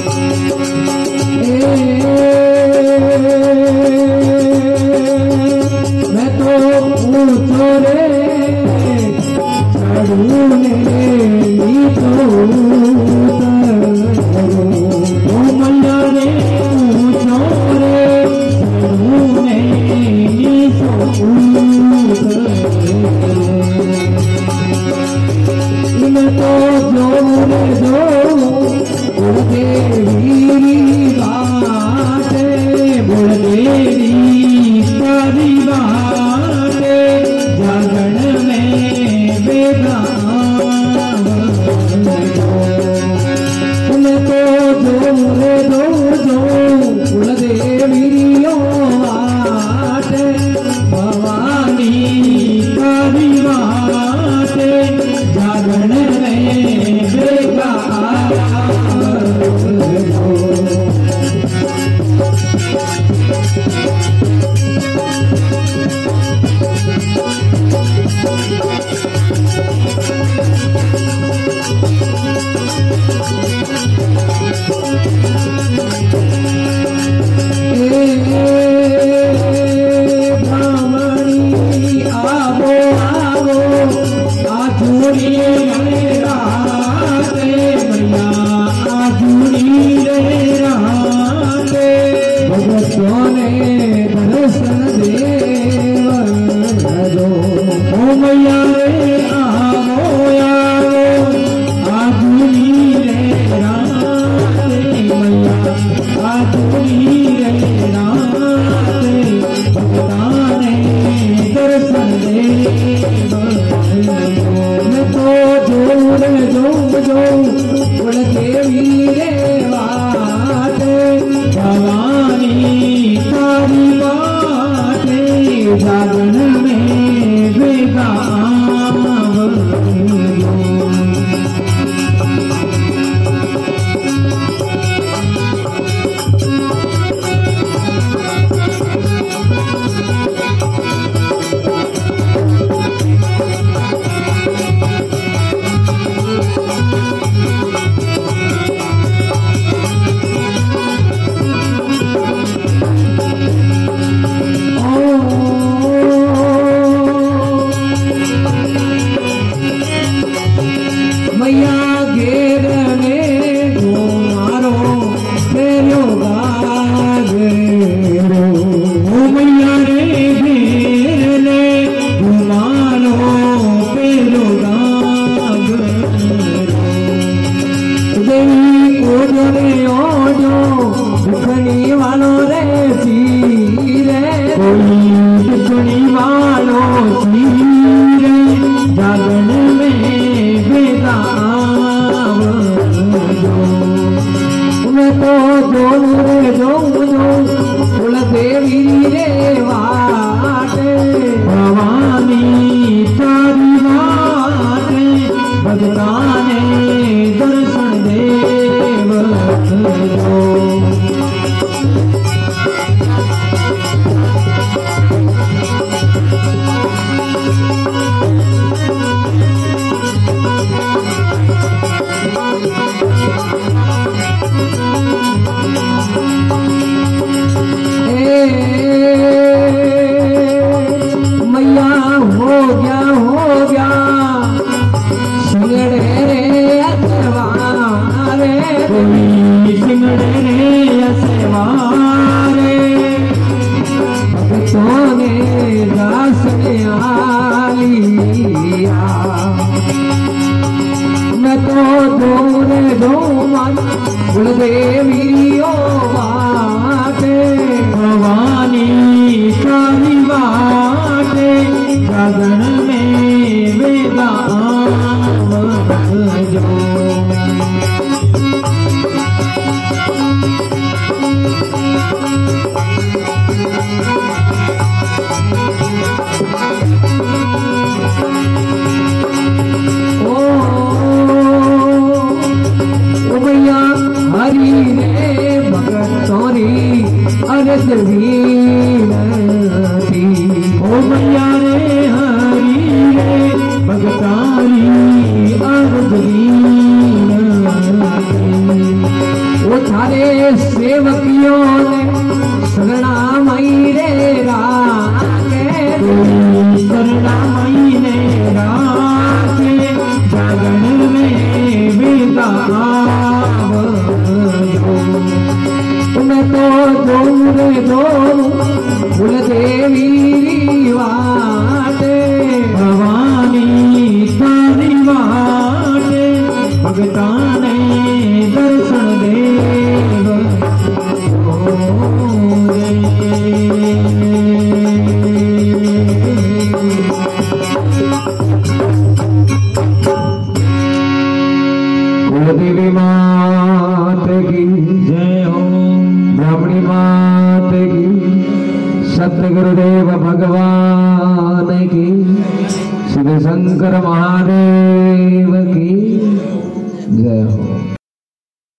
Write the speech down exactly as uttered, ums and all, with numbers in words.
मैं तो पूछो रे चढ़ूने तो ओ मैया रे पूछो रे चढ़ूने तो मैं तो जोर जो उड़के वीरी बाटे बुड़देरी सारी बाटे जागरण में बेगान मैं तो जोर दो जो उड़देरी बाटे भवानी सारी बाटे जागरण में बेगान जागरण में बेगान सेवकियों ने शरणामयी रे राखे, शरणामयी ने राखे, जागरण में बेगाव तुम्हें तो दोम रे दोम कुल देवी वाटे, भवानी तारी वाटे, भगताने दर्शन देव देवी मात की जय हो, ब्राह्मणी मात की, सतगुरुदेव भगवान की, शिव शंकर महा